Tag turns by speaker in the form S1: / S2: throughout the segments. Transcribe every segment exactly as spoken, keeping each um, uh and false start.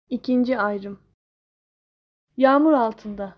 S1: İkinci ayrım. Yağmur altında.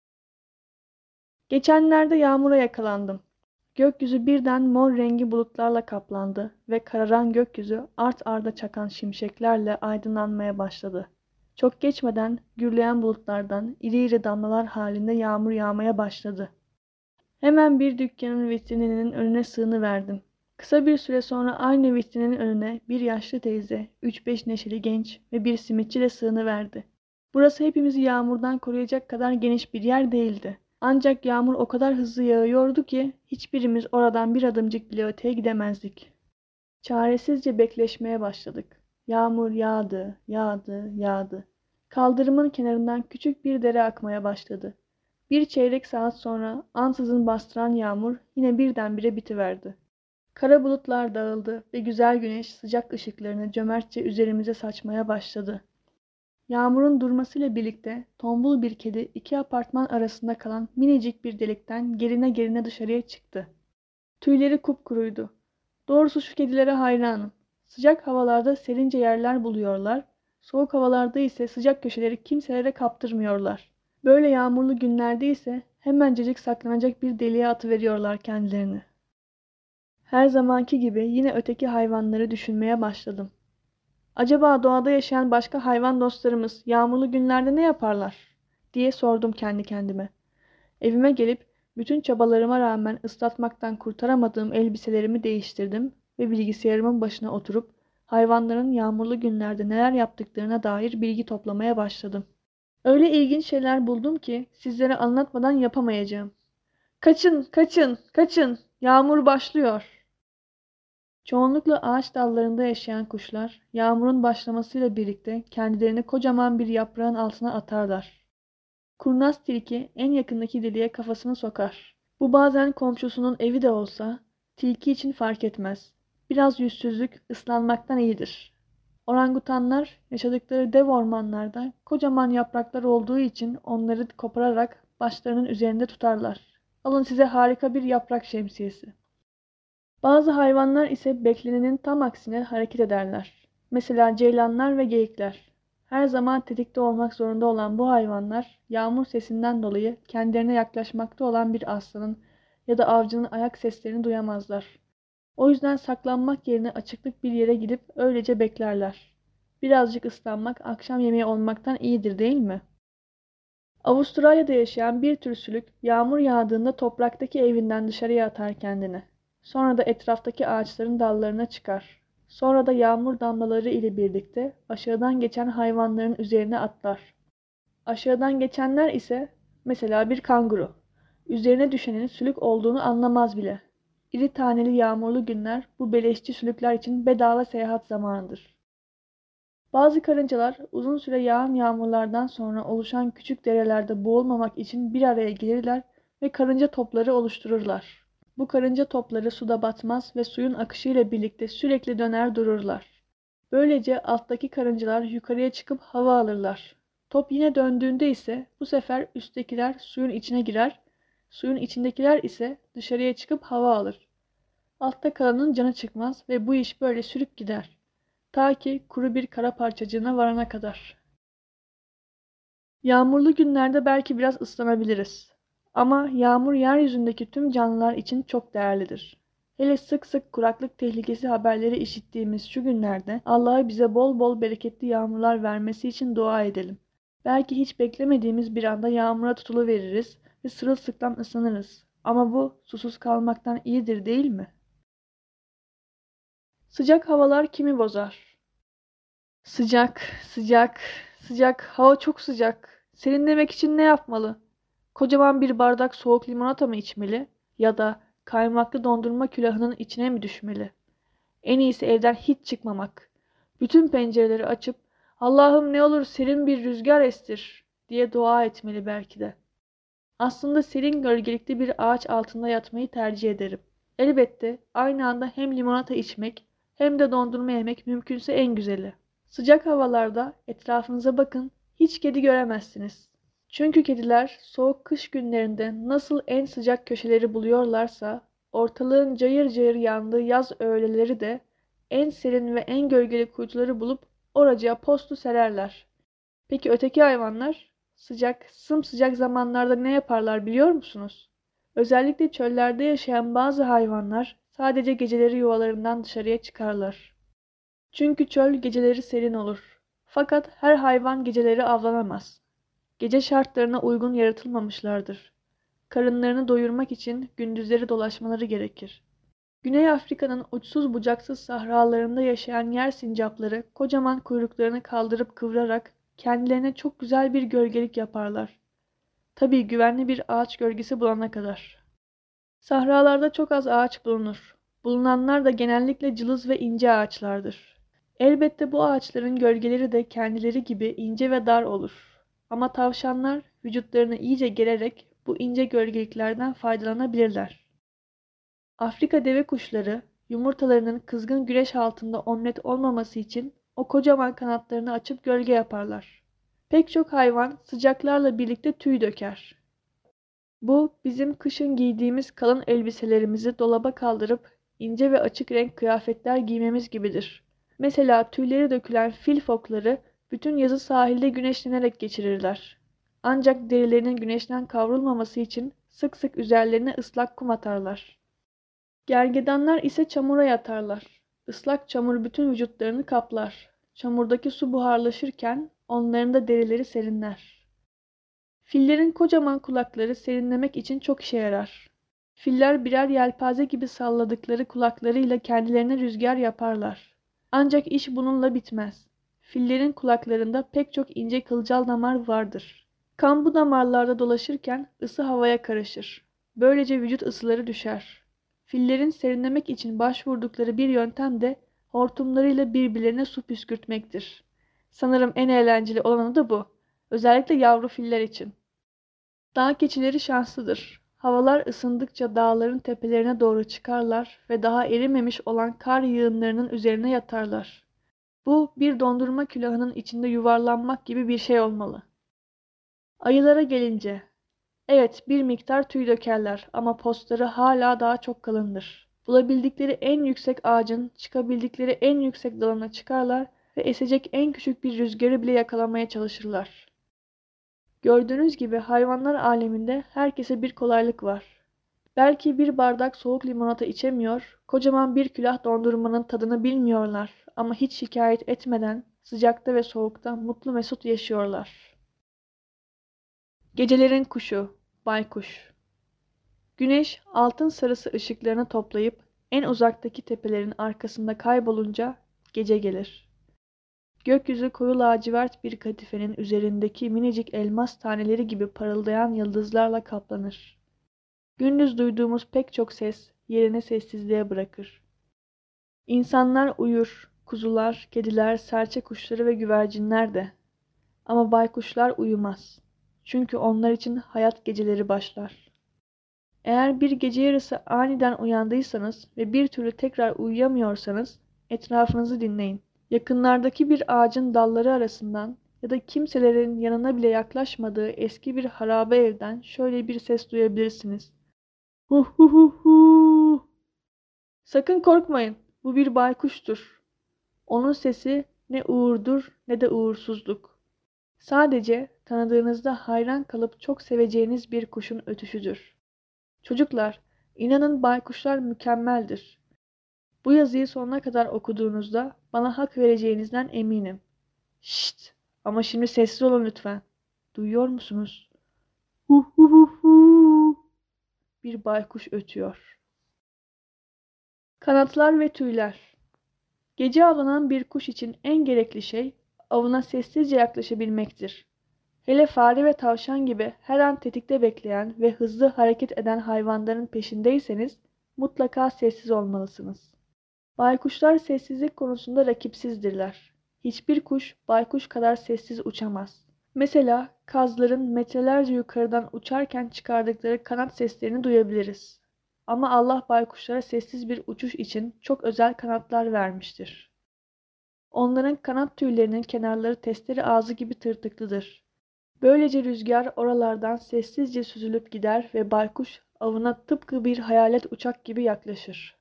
S1: Geçenlerde yağmura yakalandım. Gökyüzü birden mor rengi bulutlarla kaplandı ve kararan gökyüzü art arda çakan şimşeklerle aydınlanmaya başladı. Çok geçmeden gürleyen bulutlardan iri iri damlalar halinde yağmur yağmaya başladı. Hemen bir dükkanın vitrininin önüne sığınıverdim. Kısa bir süre sonra aynı vitrinin önüne bir yaşlı teyze, üç beş neşeli genç ve bir simitçi de sığınıverdi. Burası hepimizi yağmurdan koruyacak kadar geniş bir yer değildi. Ancak yağmur o kadar hızlı yağıyordu ki hiçbirimiz oradan bir adımcık bile öteye gidemezdik. Çaresizce bekleşmeye başladık. Yağmur yağdı, yağdı, yağdı. Kaldırımın kenarından küçük bir dere akmaya başladı. Bir çeyrek saat sonra ansızın bastıran yağmur yine birdenbire bitiverdi. Kara bulutlar dağıldı ve güzel güneş sıcak ışıklarını cömertçe üzerimize saçmaya başladı. Yağmurun durmasıyla birlikte tombul bir kedi iki apartman arasında kalan minicik bir delikten gerine gerine dışarıya çıktı. Tüyleri kupkuruydu. Doğrusu şu kedilere hayranım. Sıcak havalarda serince yerler buluyorlar, soğuk havalarda ise sıcak köşeleri kimselere kaptırmıyorlar. Böyle yağmurlu günlerde ise hemencecik saklanacak bir deliğe atıveriyorlar kendilerini. Her zamanki gibi yine öteki hayvanları düşünmeye başladım. Acaba doğada yaşayan başka hayvan dostlarımız yağmurlu günlerde ne yaparlar diye sordum kendi kendime. Evime gelip bütün çabalarıma rağmen ıslatmaktan kurtaramadığım elbiselerimi değiştirdim ve bilgisayarımın başına oturup hayvanların yağmurlu günlerde neler yaptıklarına dair bilgi toplamaya başladım. Öyle ilginç şeyler buldum ki sizlere anlatmadan yapamayacağım. Kaçın, kaçın, kaçın! Yağmur başlıyor. Çoğunlukla ağaç dallarında yaşayan kuşlar, yağmurun başlamasıyla birlikte kendilerini kocaman bir yaprağın altına atarlar. Kurnaz tilki en yakındaki deliğe kafasını sokar. Bu bazen komşusunun evi de olsa, tilki için fark etmez. Biraz yüzsüzlük ıslanmaktan iyidir. Orangutanlar yaşadıkları dev ormanlarda kocaman yapraklar olduğu için onları kopararak başlarının üzerinde tutarlar. Alın size harika bir yaprak şemsiyesi. Bazı hayvanlar ise beklenenin tam aksine hareket ederler. Mesela ceylanlar ve geyikler. Her zaman tetikte olmak zorunda olan bu hayvanlar, yağmur sesinden dolayı kendilerine yaklaşmakta olan bir aslanın ya da avcının ayak seslerini duyamazlar. O yüzden saklanmak yerine açıklık bir yere gidip öylece beklerler. Birazcık ıslanmak akşam yemeği olmaktan iyidir, değil mi? Avustralya'da yaşayan bir tür sülük, yağmur yağdığında topraktaki evinden dışarıya atar kendini. Sonra da etraftaki ağaçların dallarına çıkar. Sonra da yağmur damlaları ile birlikte aşağıdan geçen hayvanların üzerine atlar. Aşağıdan geçenler ise mesela bir kanguru. Üzerine düşenin sülük olduğunu anlamaz bile. İri taneli yağmurlu günler bu beleşçi sülükler için bedava seyahat zamanıdır. Bazı karıncalar uzun süre yağan yağmurlardan sonra oluşan küçük derelerde boğulmamak için bir araya gelirler ve karınca topları oluştururlar. Bu karınca topları suda batmaz ve suyun akışıyla birlikte sürekli döner dururlar. Böylece alttaki karıncalar yukarıya çıkıp hava alırlar. Top yine döndüğünde ise bu sefer üsttekiler suyun içine girer, suyun içindekiler ise dışarıya çıkıp hava alır. Altta kalanın canı çıkmaz ve bu iş böyle sürüp gider. Ta ki kuru bir kara parçacığına varana kadar. Yağmurlu günlerde belki biraz ıslanabiliriz. Ama yağmur yeryüzündeki tüm canlılar için çok değerlidir. Hele sık sık kuraklık tehlikesi haberleri işittiğimiz şu günlerde Allah'a bize bol bol bereketli yağmurlar vermesi için dua edelim. Belki hiç beklemediğimiz bir anda yağmura tutuluveririz ve sırılsıklam ıslanırız. Ama bu susuz kalmaktan iyidir, değil mi? Sıcak havalar kimi bozar? Sıcak, sıcak, sıcak, hava çok sıcak. Serinlemek için ne yapmalı? Kocaman bir bardak soğuk limonata mı içmeli? Ya da kaymaklı dondurma külahının içine mi düşmeli? En iyisi evden hiç çıkmamak. Bütün pencereleri açıp Allah'ım ne olur serin bir rüzgar estir diye dua etmeli belki de. Aslında serin gölgelikli bir ağaç altında yatmayı tercih ederim. Elbette aynı anda hem limonata içmek hem de dondurma yemek mümkünse en güzeli. Sıcak havalarda etrafınıza bakın, hiç kedi göremezsiniz. Çünkü kediler soğuk kış günlerinde nasıl en sıcak köşeleri buluyorlarsa, ortalığın cayır cayır yandığı yaz öğleleri de en serin ve en gölgeli kuytuları bulup oracığa postu sererler. Peki öteki hayvanlar? Sıcak, sımsıcak zamanlarda ne yaparlar biliyor musunuz? Özellikle çöllerde yaşayan bazı hayvanlar sadece geceleri yuvalarından dışarıya çıkarlar. Çünkü çöl geceleri serin olur. Fakat her hayvan geceleri avlanamaz. Gece şartlarına uygun yaratılmamışlardır. Karınlarını doyurmak için gündüzleri dolaşmaları gerekir. Güney Afrika'nın uçsuz bucaksız sahralarında yaşayan yer sincapları kocaman kuyruklarını kaldırıp kıvırarak kendilerine çok güzel bir gölgelik yaparlar. Tabii güvenli bir ağaç gölgesi bulana kadar. Sahralarda çok az ağaç bulunur. Bulunanlar da genellikle cılız ve ince ağaçlardır. Elbette bu ağaçların gölgeleri de kendileri gibi ince ve dar olur. Ama tavşanlar vücutlarını iyice gererek bu ince gölgeliklerden faydalanabilirler. Afrika deve kuşları yumurtalarının kızgın güneş altında omlet olmaması için o kocaman kanatlarını açıp gölge yaparlar. Pek çok hayvan sıcaklarla birlikte tüy döker. Bu bizim kışın giydiğimiz kalın elbiselerimizi dolaba kaldırıp ince ve açık renk kıyafetler giymemiz gibidir. Mesela tüyleri dökülen fil fokları bütün yazı sahilde güneşlenerek geçirirler. Ancak derilerinin güneşten kavrulmaması için sık sık üzerlerine ıslak kum atarlar. Gergedanlar ise çamura yatarlar. Islak çamur bütün vücutlarını kaplar. Çamurdaki su buharlaşırken onların da derileri serinler. Fillerin kocaman kulakları serinlemek için çok işe yarar. Filler birer yelpaze gibi salladıkları kulaklarıyla kendilerine rüzgar yaparlar. Ancak iş bununla bitmez. Fillerin kulaklarında pek çok ince kılcal damar vardır. Kan bu damarlarda dolaşırken ısı havaya karışır. Böylece vücut ısıları düşer. Fillerin serinlemek için başvurdukları bir yöntem de hortumlarıyla birbirlerine su püskürtmektir. Sanırım en eğlenceli olanı da bu. Özellikle yavru filler için. Dağ keçileri şanslıdır. Havalar ısındıkça dağların tepelerine doğru çıkarlar ve daha erimemiş olan kar yığınlarının üzerine yatarlar. Bu bir dondurma külahının içinde yuvarlanmak gibi bir şey olmalı. Ayılara gelince, evet bir miktar tüy dökerler ama postları hala daha çok kalındır. Bulabildikleri en yüksek ağacın çıkabildikleri en yüksek dalına çıkarlar ve esecek en küçük bir rüzgarı bile yakalamaya çalışırlar. Gördüğünüz gibi hayvanlar aleminde herkese bir kolaylık var. Belki bir bardak soğuk limonata içemiyor, kocaman bir külah dondurmanın tadını bilmiyorlar ama hiç şikayet etmeden sıcakta ve soğukta mutlu mesut yaşıyorlar. Gecelerin kuşu, baykuş. Güneş altın sarısı ışıklarını toplayıp en uzaktaki tepelerin arkasında kaybolunca gece gelir. Gökyüzü koyu lacivert bir kadifenin üzerindeki minicik elmas taneleri gibi parıldayan yıldızlarla kaplanır. Gündüz duyduğumuz pek çok ses yerini sessizliğe bırakır. İnsanlar uyur, kuzular, kediler, serçe kuşları ve güvercinler de. Ama baykuşlar uyumaz. Çünkü onlar için hayat geceleri başlar. Eğer bir gece yarısı aniden uyandıysanız ve bir türlü tekrar uyuyamıyorsanız etrafınızı dinleyin. Yakınlardaki bir ağacın dalları arasından ya da kimselerin yanına bile yaklaşmadığı eski bir harabe evden şöyle bir ses duyabilirsiniz. Hu hu hu hu. Sakın korkmayın, bu bir baykuştur. Onun sesi ne uğurdur ne de uğursuzluk. Sadece tanıdığınızda hayran kalıp çok seveceğiniz bir kuşun ötüşüdür. Çocuklar, inanın baykuşlar mükemmeldir. Bu yazıyı sonuna kadar okuduğunuzda bana hak vereceğinizden eminim. Şşt! Ama şimdi sessiz olun lütfen. Duyuyor musunuz? Hu hu hu hu. Bir baykuş ötüyor. Kanatlar ve tüyler. Gece avlanan bir kuş için en gerekli şey avına sessizce yaklaşabilmektir. Hele fare ve tavşan gibi her an tetikte bekleyen ve hızlı hareket eden hayvanların peşindeyseniz mutlaka sessiz olmalısınız. Baykuşlar sessizlik konusunda rakipsizdirler. Hiçbir kuş baykuş kadar sessiz uçamaz. Mesela kazların metrelerce yukarıdan uçarken çıkardıkları kanat seslerini duyabiliriz. Ama Allah baykuşlara sessiz bir uçuş için çok özel kanatlar vermiştir. Onların kanat tüylerinin kenarları testere ağzı gibi tırtıklıdır. Böylece rüzgar oralardan sessizce süzülüp gider ve baykuş avına tıpkı bir hayalet uçak gibi yaklaşır.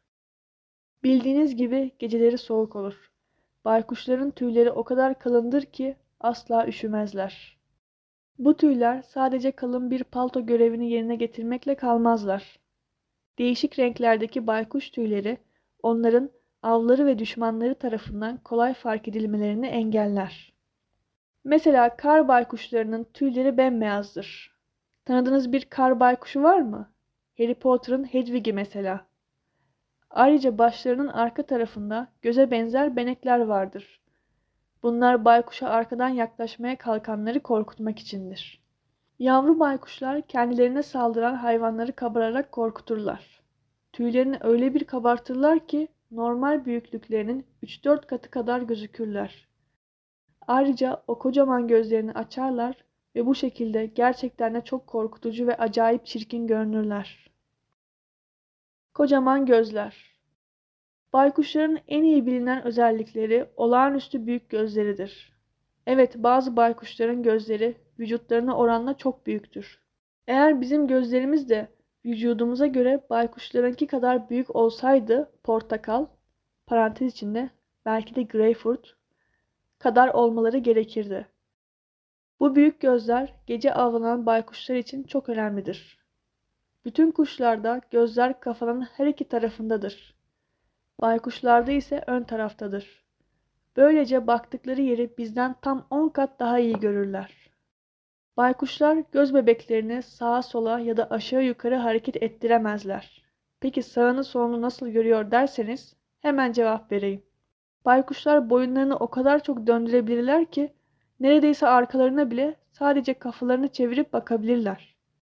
S1: Bildiğiniz gibi geceleri soğuk olur. Baykuşların tüyleri o kadar kalındır ki asla üşümezler. Bu tüyler sadece kalın bir palto görevini yerine getirmekle kalmazlar. Değişik renklerdeki baykuş tüyleri onların avları ve düşmanları tarafından kolay fark edilmelerini engeller. Mesela kar baykuşlarının tüyleri bembeyazdır. Tanıdığınız bir kar baykuşu var mı? Harry Potter'ın Hedwig'i mesela. Ayrıca başlarının arka tarafında göze benzer benekler vardır. Bunlar baykuşa arkadan yaklaşmaya kalkanları korkutmak içindir. Yavru baykuşlar kendilerine saldıran hayvanları kabararak korkuturlar. Tüylerini öyle bir kabartırlar ki normal büyüklüklerinin üç dört katı kadar gözükürler. Ayrıca o kocaman gözlerini açarlar ve bu şekilde gerçekten de çok korkutucu ve acayip çirkin görünürler. Kocaman gözler. Baykuşların en iyi bilinen özellikleri olağanüstü büyük gözleridir. Evet, bazı baykuşların gözleri vücutlarına oranla çok büyüktür. Eğer bizim gözlerimiz de vücudumuza göre baykuşlarınki kadar büyük olsaydı portakal, parantez içinde belki de greyfurt kadar olmaları gerekirdi. Bu büyük gözler gece avlanan baykuşlar için çok önemlidir. Bütün kuşlarda gözler kafanın her iki tarafındadır. Baykuşlarda ise ön taraftadır. Böylece baktıkları yeri bizden tam on kat daha iyi görürler. Baykuşlar göz bebeklerini sağa sola ya da aşağı yukarı hareket ettiremezler. Peki sağını solunu nasıl görüyor derseniz hemen cevap vereyim. Baykuşlar boyunlarını o kadar çok döndürebilirler ki neredeyse arkalarına bile sadece kafalarını çevirip bakabilirler.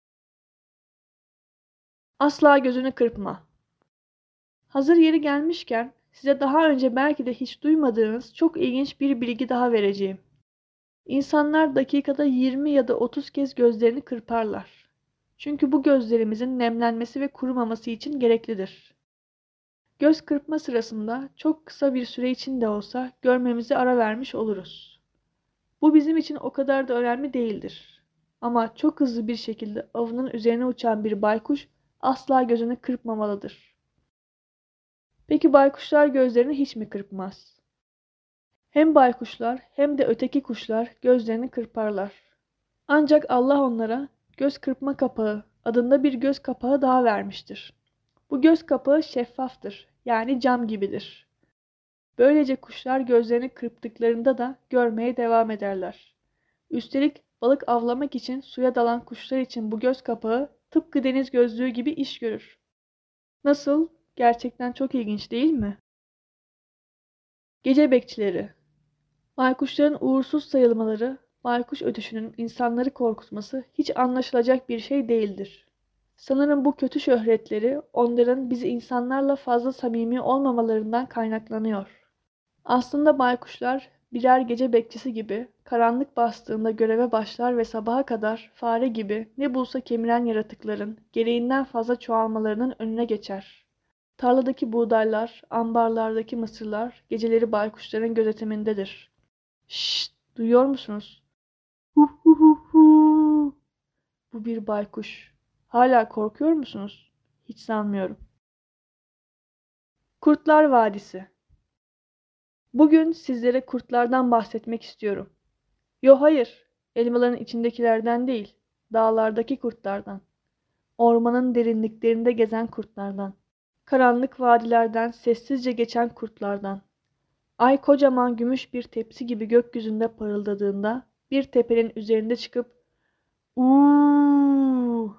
S1: Asla gözünü kırpma. Hazır yeri gelmişken size daha önce belki de hiç duymadığınız çok ilginç bir bilgi daha vereceğim. İnsanlar dakikada yirmi ya da otuz kez gözlerini kırparlar. Çünkü bu gözlerimizin nemlenmesi ve kurumaması için gereklidir. Göz kırpma sırasında çok kısa bir süre için de olsa görmemize ara vermiş oluruz. Bu bizim için o kadar da önemli değildir. Ama çok hızlı bir şekilde avının üzerine uçan bir baykuş asla gözünü kırpmamalıdır. Peki baykuşlar gözlerini hiç mi kırpmaz? Hem baykuşlar hem de öteki kuşlar gözlerini kırparlar. Ancak Allah onlara göz kırpma kapağı adında bir göz kapağı daha vermiştir. Bu göz kapağı şeffaftır, yani cam gibidir. Böylece kuşlar gözlerini kırptıklarında da görmeye devam ederler. Üstelik balık avlamak için suya dalan kuşlar için bu göz kapağı tıpkı deniz gözlüğü gibi iş görür. Nasıl? Gerçekten çok ilginç değil mi? Gece bekçileri. Baykuşların uğursuz sayılmaları, baykuş ötüşünün insanları korkutması hiç anlaşılacak bir şey değildir. Sanırım bu kötü şöhretleri onların bizi insanlarla fazla samimi olmamalarından kaynaklanıyor. Aslında baykuşlar birer gece bekçisi gibi karanlık bastığında göreve başlar ve sabaha kadar fare gibi ne bulsa kemiren yaratıkların gereğinden fazla çoğalmalarının önüne geçer. Tarladaki buğdaylar, ambarlardaki mısırlar geceleri baykuşların gözetimindedir. Şşt, duyuyor musunuz? Hu hu hu hu. Bu bir baykuş. Hala korkuyor musunuz? Hiç sanmıyorum. Kurtlar Vadisi. Bugün sizlere kurtlardan bahsetmek istiyorum. Yo hayır, elmaların içindekilerden değil, dağlardaki kurtlardan. Ormanın derinliklerinde gezen kurtlardan. Karanlık vadilerden sessizce geçen kurtlardan. Ay kocaman gümüş bir tepsi gibi gökyüzünde parıldadığında bir tepenin üzerinde çıkıp uuu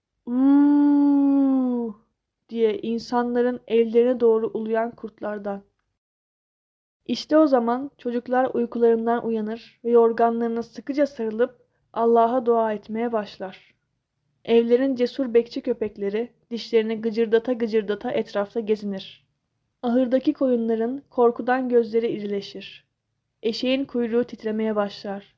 S1: uuu diye insanların evlerine doğru uluyan kurtlardan. İşte o zaman çocuklar uykularından uyanır ve yorganlarına sıkıca sarılıp Allah'a dua etmeye başlar. Evlerin cesur bekçi köpekleri dişlerini gıcırdata gıcırdata etrafta gezinir. Ahırdaki koyunların korkudan gözleri irileşir. Eşeğin kuyruğu titremeye başlar.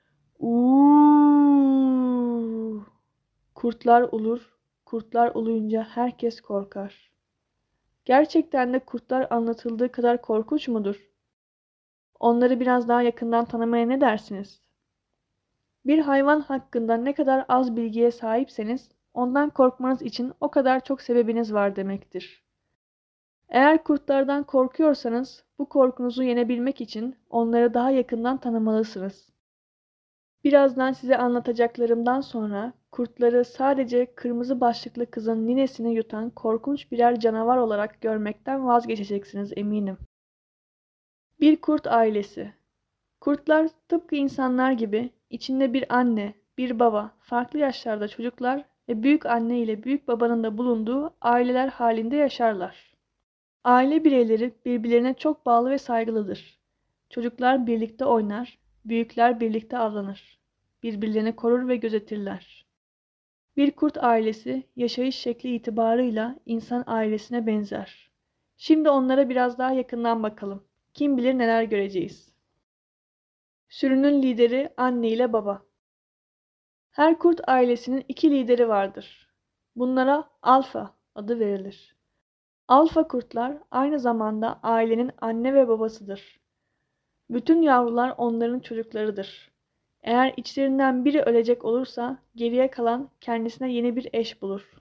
S1: Uuu! Kurtlar ulur, kurtlar uluyunca herkes korkar. Gerçekten de kurtlar anlatıldığı kadar korkunç mudur? Onları biraz daha yakından tanımaya ne dersiniz? Bir hayvan hakkında ne kadar az bilgiye sahipseniz, ondan korkmanız için o kadar çok sebebiniz var demektir. Eğer kurtlardan korkuyorsanız, bu korkunuzu yenebilmek için onları daha yakından tanımalısınız. Birazdan size anlatacaklarımdan sonra kurtları sadece kırmızı başlıklı kızın ninesini yutan korkunç birer canavar olarak görmekten vazgeçeceksiniz eminim. Bir kurt ailesi. Kurtlar tıpkı insanlar gibi içinde bir anne, bir baba, farklı yaşlarda çocuklar ve büyük anne ile büyük babanın da bulunduğu aileler halinde yaşarlar. Aile bireyleri birbirlerine çok bağlı ve saygılıdır. Çocuklar birlikte oynar, büyükler birlikte avlanır. Birbirlerini korur ve gözetirler. Bir kurt ailesi yaşayış şekli itibarıyla insan ailesine benzer. Şimdi onlara biraz daha yakından bakalım. Kim bilir neler göreceğiz. Sürünün lideri anne ile baba. Her kurt ailesinin iki lideri vardır. Bunlara alfa adı verilir. Alfa kurtlar aynı zamanda ailenin anne ve babasıdır. Bütün yavrular onların çocuklarıdır. Eğer içlerinden biri ölecek olursa geriye kalan kendisine yeni bir eş bulur.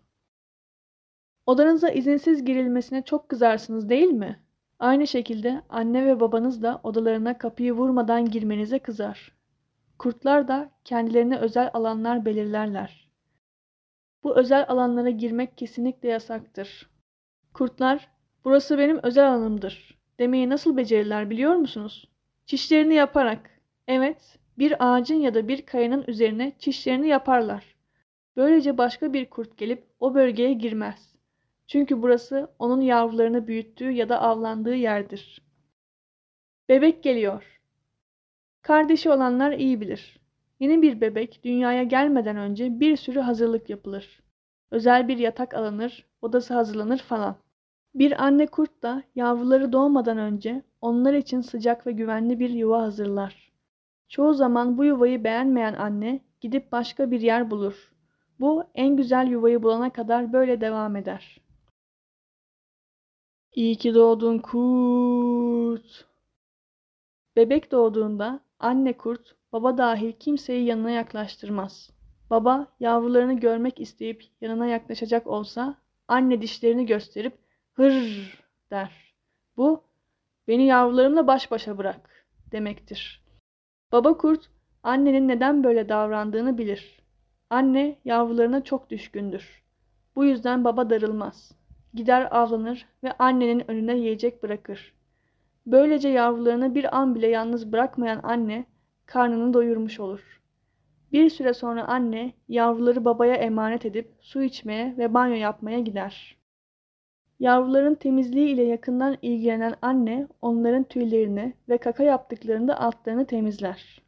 S1: Odanıza izinsiz girilmesine çok kızarsınız değil mi? Aynı şekilde anne ve babanız da odalarına kapıyı vurmadan girmenize kızar. Kurtlar da kendilerine özel alanlar belirlerler. Bu özel alanlara girmek kesinlikle yasaktır. Kurtlar, "Burası benim özel alanımdır" demeyi nasıl becerirler biliyor musunuz? Çişlerini yaparak. Evet, bir ağacın ya da bir kayanın üzerine çişlerini yaparlar. Böylece başka bir kurt gelip o bölgeye girmez. Çünkü burası onun yavrularını büyüttüğü ya da avlandığı yerdir. Bebek geliyor. Kardeşi olanlar iyi bilir. Yeni bir bebek dünyaya gelmeden önce bir sürü hazırlık yapılır. Özel bir yatak alınır, odası hazırlanır falan. Bir anne kurt da yavruları doğmadan önce onlar için sıcak ve güvenli bir yuva hazırlar. Çoğu zaman bu yuvayı beğenmeyen anne gidip başka bir yer bulur. Bu en güzel yuvayı bulana kadar böyle devam eder. İyi ki doğdun kurt. Bebek doğduğunda anne kurt, baba dahil kimseyi yanına yaklaştırmaz. Baba yavrularını görmek isteyip yanına yaklaşacak olsa anne dişlerini gösterip hırr der. Bu, "Beni yavrularımla baş başa bırak" demektir. Baba kurt, annenin neden böyle davrandığını bilir. Anne yavrularına çok düşkündür. Bu yüzden baba darılmaz. Gider avlanır ve annenin önüne yiyecek bırakır. Böylece yavrularını bir an bile yalnız bırakmayan anne karnını doyurmuş olur. Bir süre sonra anne yavruları babaya emanet edip su içmeye ve banyo yapmaya gider. Yavruların temizliği ile yakından ilgilenen anne onların tüylerini ve kaka yaptıklarında altlarını temizler.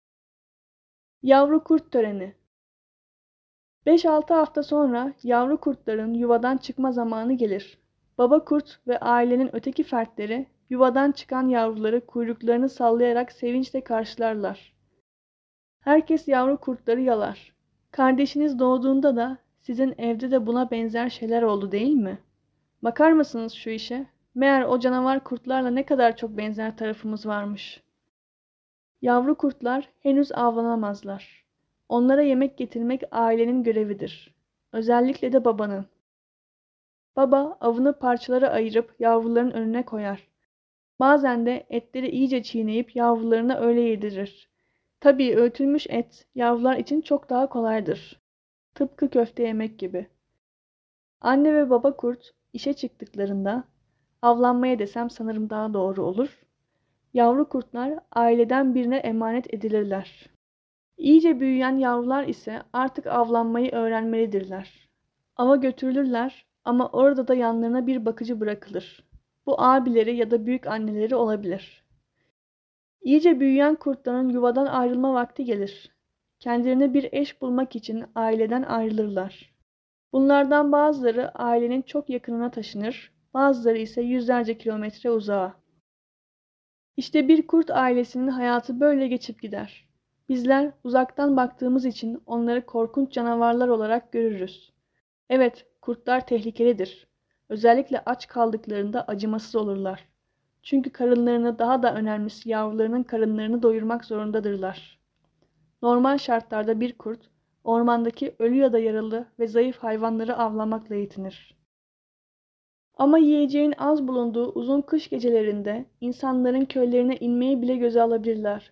S1: Yavru kurt töreni. beş altı hafta sonra yavru kurtların yuvadan çıkma zamanı gelir. Baba kurt ve ailenin öteki fertleri yuvadan çıkan yavruları kuyruklarını sallayarak sevinçle karşılarlar. Herkes yavru kurtları yalar. Kardeşiniz doğduğunda da sizin evde de buna benzer şeyler oldu değil mi? Bakar mısınız şu işe? Meğer o canavar kurtlarla ne kadar çok benzer tarafımız varmış. Yavru kurtlar henüz avlanamazlar. Onlara yemek getirmek ailenin görevidir. Özellikle de babanın. Baba avını parçalara ayırıp yavruların önüne koyar. Bazen de etleri iyice çiğneyip yavrularına öyle yedirir. Tabii öğütülmüş et yavrular için çok daha kolaydır. Tıpkı köfte yemek gibi. Anne ve baba kurt işe çıktıklarında, avlanmaya desem sanırım daha doğru olur, yavru kurtlar aileden birine emanet edilirler. İyice büyüyen yavrular ise artık avlanmayı öğrenmelidirler. Ava götürülürler ama orada da yanlarına bir bakıcı bırakılır. Bu abileri ya da büyük anneleri olabilir. İyice büyüyen kurtların yuvadan ayrılma vakti gelir. Kendilerine bir eş bulmak için aileden ayrılırlar. Bunlardan bazıları ailenin çok yakınına taşınır, bazıları ise yüzlerce kilometre uzağa. İşte bir kurt ailesinin hayatı böyle geçip gider. Bizler uzaktan baktığımız için onları korkunç canavarlar olarak görürüz. Evet, kurtlar tehlikelidir. Özellikle aç kaldıklarında acımasız olurlar. Çünkü karınlarını, daha da önemlisi yavrularının karınlarını doyurmak zorundadırlar. Normal şartlarda bir kurt, ormandaki ölü ya da yaralı ve zayıf hayvanları avlamakla yetinir. Ama yiyeceğin az bulunduğu uzun kış gecelerinde insanların köylerine inmeyi bile göze alabilirler.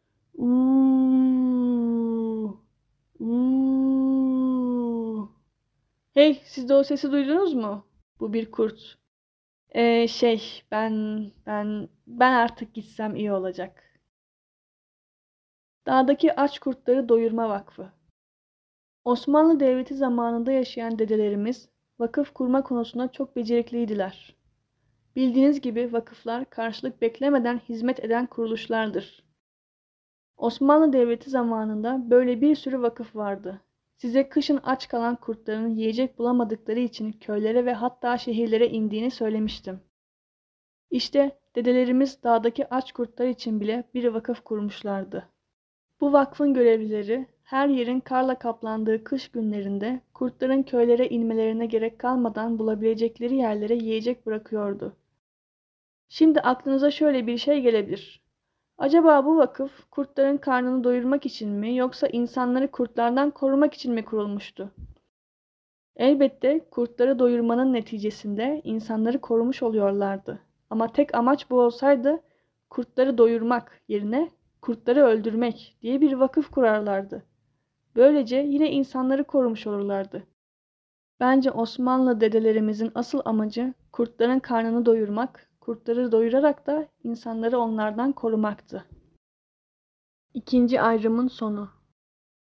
S1: Uuu, uuu. Hey, siz de o sesi duydunuz mu? Bu bir kurt. Ee, şey, ben, ben, ben artık gitsem iyi olacak. Dağdaki Aç Kurtları Doyurma Vakfı. Osmanlı Devleti zamanında yaşayan dedelerimiz vakıf kurma konusunda çok becerikliydiler. Bildiğiniz gibi vakıflar karşılık beklemeden hizmet eden kuruluşlardır. Osmanlı Devleti zamanında böyle bir sürü vakıf vardı. Size kışın aç kalan kurtların yiyecek bulamadıkları için köylere ve hatta şehirlere indiğini söylemiştim. İşte dedelerimiz dağdaki aç kurtlar için bile bir vakıf kurmuşlardı. Bu vakfın görevlileri her yerin karla kaplandığı kış günlerinde kurtların köylere inmelerine gerek kalmadan bulabilecekleri yerlere yiyecek bırakıyordu. Şimdi aklınıza şöyle bir şey gelebilir. Acaba bu vakıf kurtların karnını doyurmak için mi yoksa insanları kurtlardan korumak için mi kurulmuştu? Elbette kurtları doyurmanın neticesinde insanları korumuş oluyorlardı. Ama tek amaç bu olsaydı kurtları doyurmak yerine kurtları öldürmek diye bir vakıf kurarlardı. Böylece yine insanları korumuş olurlardı. Bence Osmanlı dedelerimizin asıl amacı kurtların karnını doyurmak, kurtları doyurarak da insanları onlardan korumaktı. İkinci ayrımın sonu.